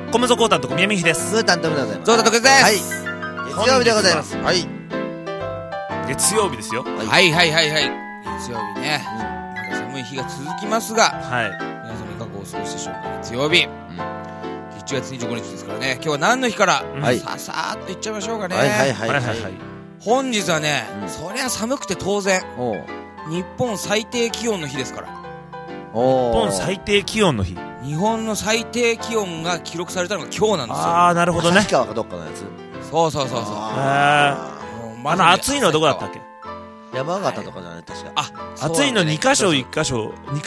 コムゾコータンと小宮美秀です。 ムータントムでございます。 ゾウタ特別です。 はい。月曜日でございます。はい。 月曜日ですよ。 はいはいはいはい。月曜日ね。まだ寒い日が続きますが、 はい。 皆様いかがお過ごしでしょうか。月曜日。1月25日ですからね。今日は何の日から、ささーっといっちゃいましょうかね。 はいはいはいはい。 本日はね、そりゃ寒くて当然、日本最低気温の日ですから。 日本最低気温の日。 日本の最低気温が記録されたのが今日なんですよ。 ああ、なるほどね。 旭川かどっかのやつ。 そうそうそうそう。 暑いのはどこだったっけ？ 山形とかじゃない確か。 暑いの2カ所1カ所で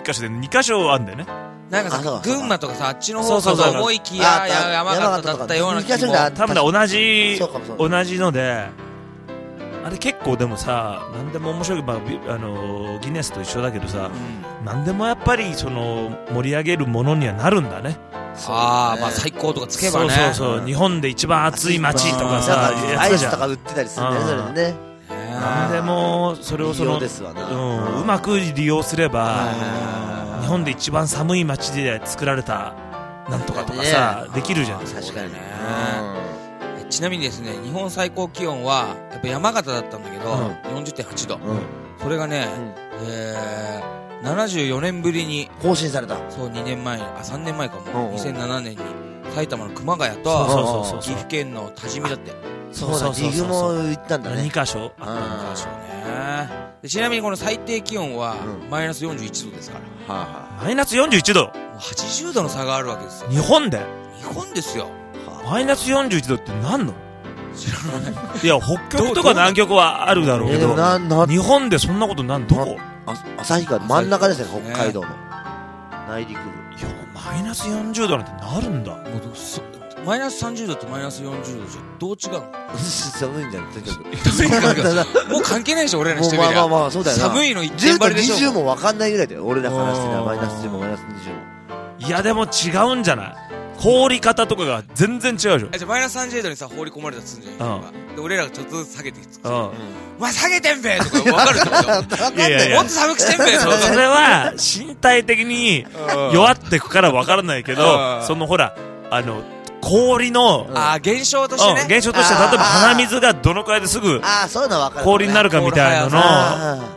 2カ所あんだよね。 なんかさ、群馬とかさ、あっちの方かと思いきや山形だったような気も。 多分同じので、あれ結構でもさ、なんでも面白い、ギネスと一緒だけどさ、なんでもやっぱりその盛り上げるものにはなるんだね。 まあ最高とかつけばね。 そう日本で一番暑い街とかさ、 アイスとか売ってたりするんだよそれでね。 なんでもそれをうまく利用すれば、日本で一番寒い街で作られたなんとかとかさ、できるじゃん。 確かにね。 ちなみにですね、日本最高気温はやっぱ山形だったんだけど、40.8 度。それがね、74年ぶりに更新された。 そう、3年前かも。2007年に埼玉の熊谷と岐阜県の多治見だって。 そうだ、岐阜も行ったんだね。 2カ所 2カ所ね。ちなみにこの最低気温はマイナス41度ですから。 マイナス41度、 80度の差があるわけですよ。 日本ですよ。マイナス41度って何の？ 知らない。 いや、北極とか南極はあるだろうけど、日本でそんなことどこ？ 旭川真ん中ですね、北海道の内陸部。いや、マイナス40度なんてなるんだ。 マイナス30度とマイナス40度じゃどう違うの？ 寒いんじゃん、とにかく。もう関係ないでしょ、俺らにしてみりゃ。 まあそうだよな。 寒いの一点張りでしょ。 10と20も分かんないぐらいだよ、俺らからしてマイナス10もマイナス20も。 いや、でも違うんじゃない？凍り方とかが全然違うでしょ。 じゃあマイナス30度にさ、放り込まれたとするんじゃないですか。で、俺らがちょっとずつ下げていく。お前下げてんべとか分かるってこと？いやもっと寒くしてんべそれは身体的に弱ってくから分からないけど、そのほら、氷の現象としてね、 現象として例えば鼻水がどのくらいですぐ氷になるかみたいなの。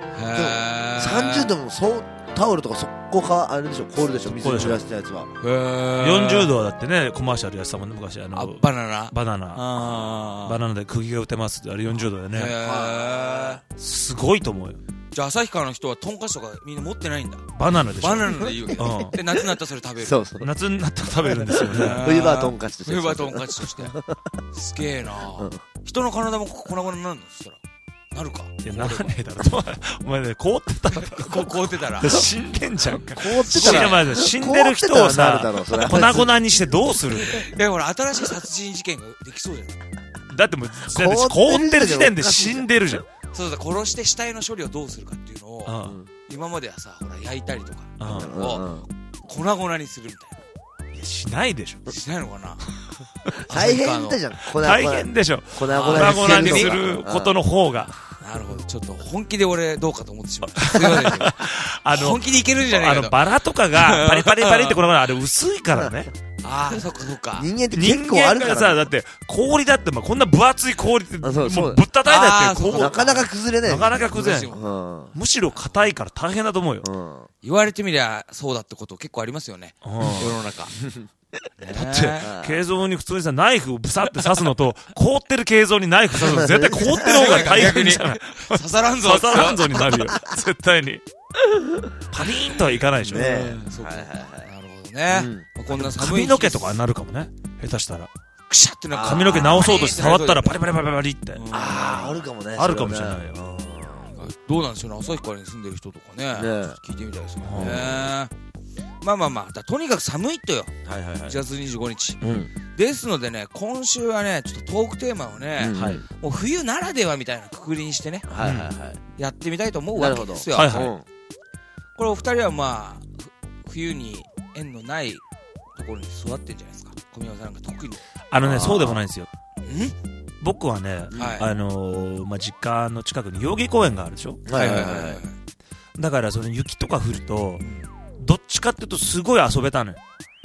30度もタオルとかそこかあれでしょ、凍るでしょ、水に濡らしたやつは。 40度はだってね、コマーシャルやってたもんね、昔。 バナナで釘が打てますって、あれ40度だよね。すごいと思うよ。 じゃあ旭川の人はトンカツとかみんな持ってないんだ。 バナナでしょ。 バナナで言うけど。で、夏になったらそれ食べる。 そう。 夏になったら食べるんですよね。 冬場はトンカツとして。 冬場はトンカツとして。すげえな。人の体も粉々になるの？そしたらなるか。 いや、ならねえだろ。お前ね、凍ってたら。 凍ってたら。 死んでんじゃんか。 凍ってたら。 死んでる人をさ、粉々にしてどうする？ いや、ほら、新しい殺人事件ができそうじゃん。 だってもう、凍ってる時点で死んでるじゃん。 そうだ、殺して死体の処理をどうするかっていうのを、今まではさ、ほら、焼いたりとか、粉々にするみたいな。 いや、しないでしょ。 しないのかな。 大変だじゃん。 大変でしょ。粉々にすることの方が。 なるほど。ちょっと本気で俺どうかと思ってしまう。すいませんけど。本気でいけるんじゃないかと。 バラとかがパリパリパリってこのあれ薄いからね。 そっか。人間って結構あるからさ、だって氷だってこんな分厚い氷ってもうぶったたいだってなかなか崩れない。 なかなか崩れない。むしろ硬いから大変だと思うよ。 言われてみりゃそうだってこと結構ありますよね。世の中。 だって形状に普通にさナイフをブサって刺すのと凍ってる形状にナイフ刺すの絶対凍ってる方が大変じゃない？ 刺さらんぞになるよ絶対に。パリーンとはいかないでしょ。 なるほどね。こんな寒い髪の毛とかになるかもね、下手したら。 くしゃって髪の毛直そうとして触ったらパリパリパリパリって。 あるかもね。 あるかもしれないよ。 どうなんでしょうね、旭川に住んでる人とかね、聞いてみたいですけどね。まあとにかく寒いとよ。1月25日ですのでね、今週はねちょっとトークテーマをね、もう冬ならではみたいなくくりにしてね、やってみたいと思うわけですよ。これお二人はまあ冬に縁のないところに座ってんじゃないですか。小宮さんが特にそうでもないんですよ。僕はね、実家の近くに代々木公園があるでしょ。だからその雪とか降るとどっちかっていうとすごい遊べたのよ。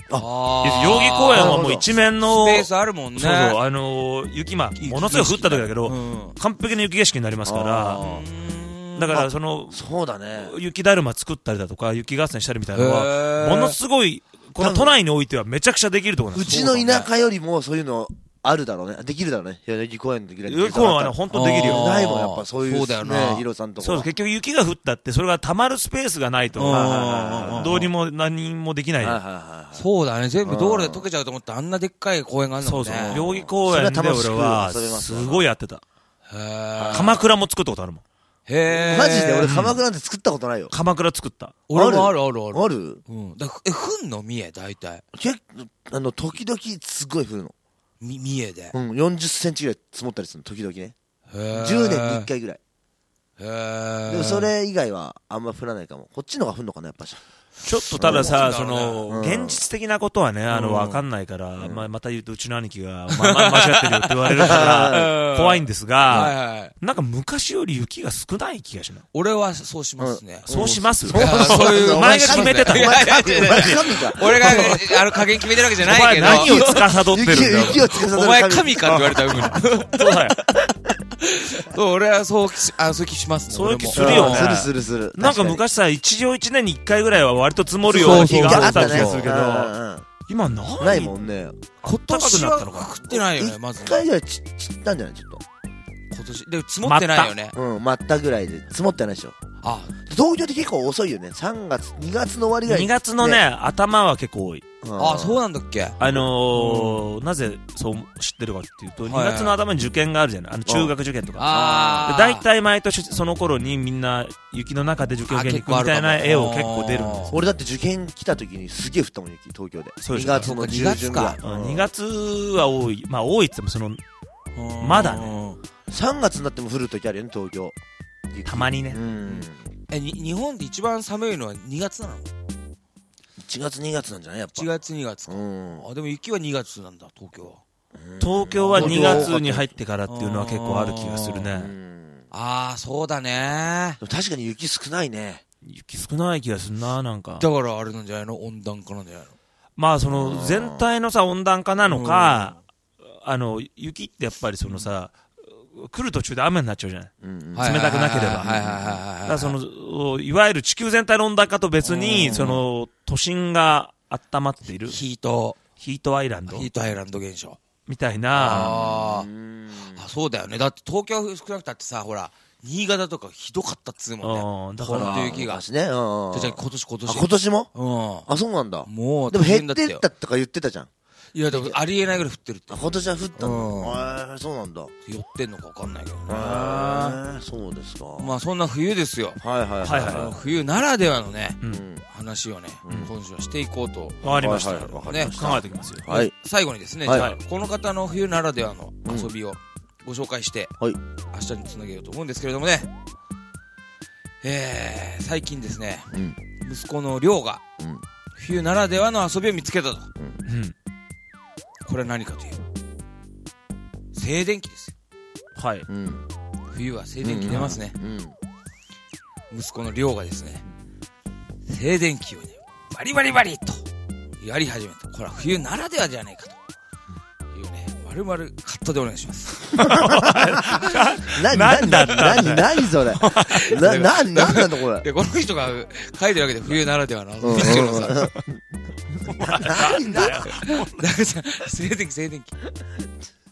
代々木公園はもう一面のスペースあるもんね。 そう雪ものすごい降った時だけど、完璧な雪景色になりますから、だからそうだね、 雪だるま作ったりだとか雪合戦したりみたいなのはものすごいこの都内においてはめちゃくちゃできるところなんです。 うちの田舎よりもそういうのあるだろうね、できるだろうね、代々木公園できる。 代々木公園はね本当できるよ。 ないもんやっぱそういうそうだよな、 ヒロさんとか。 そう結局雪が降ったってそれが溜まるスペースがないとどうにも何もできない。 そうだね、全部道路で溶けちゃうと思ってあんなでっかい公園があるのね。 そうそう、代々木公園で俺はすごいやってた。鎌倉も作ったことあるもん。 へー、 マジで俺鎌倉なんて作ったことないよ。 鎌倉作った。 俺もあるあるある。 降んの三重大体時々すごい降るの。 三重で 40センチぐらい積もったりするの時々ね。10年に1回ぐらい。でもそれ以外はあんま降らないかも。こっちの方が降るのかなやっぱし。 ちょっとたださ、現実的なことはね、わかんないから、また言うとうちの兄貴が、間違ってるよって言われるから、怖いんですが、なんか昔より雪が少ない気がしない。 俺はそうしますね。 そうします？ そういう、 お前が決めてた。 俺が、加減決めてるわけじゃないけど。 何を司ってるんだよ。 お前神かって言われたらそうだよ。俺はそういう気しますね。 そういう気するよね。 する。 なんか昔さ、一年に1回ぐらいは割と積もるような日があった気がするけど、今ないもんね。 今年は降ってないよね、まず。 1回ぐらい散ったんじゃないちょっと。 今年。で、積もってないよね。 待ったぐらいで。積もってないでしょ。東京って結構遅いよね。2月の終わりぐらい。 2月のね、頭は結構多い。 そうなんだっけ。 なぜそう知ってるかっていうと、2月の頭に受験があるじゃない。中学受験とか。だいたい毎年その頃にみんな雪の中で受験受けに行くみたいな絵を結構出るんです。 俺だって受験来た時にすげえ降ったもん、雪、東京で。2月の中旬ぐらい。 2月は多い。まあ多いって言ってもまだね。 3月になっても降る時あるよね、東京。 たまにね。 日本で一番寒いのは2月なの ？1月2月なんじゃないやっぱ。 1月2月か。でも雪は2月なんだ、東京は。 東京は2月に入ってからっていうのは結構ある気がするね。 そうだね。 確かに雪少ないね。 雪少ない気がするな、なんか。 だからあれなんじゃないの？温暖化なんじゃないの？ まあ全体のさ、温暖化なのか、雪ってやっぱり来る途中で雨になっちゃうじゃない。冷たくなければ。いわゆる地球全体の温暖化と別に、都心が温まっている。 ヒートアイランド現象。 みたいな。 そうだよね。だって東京は少なくたってさ、ほら、新潟とかひどかったっつうもんね。だから。雪が。 じゃあ今年も？そうなんだ。 もう、 でも減ってったとか言ってたじゃん。 いや、でもありえないぐらい降ってるって。 今年は降ったの？そうなんだ。 寄ってんのか分かんないけどね。 そうですか。 まあそんな冬ですよ。冬ならではのね、話をね、今週はしていこうと。 わかりました。 ね、 考えておきますよ。 最後にですね、じゃあこの方の冬ならではの遊びをご紹介して、明日につなげようと思うんですけれどもね。最近ですね、息子の亮が冬ならではの遊びを見つけたと。これは何かという静電気ですよ。冬は静電気出ますね。息子の亮がですね、静電気をね、バリバリバリとやり始めた。これは冬ならではじゃないかというね、丸々カットでお願いします。 何それ。何なのこれ。 で、この人が書いてるわけで冬ならではのミスチルのさ。 なんだよ。 なんかさ、静電気。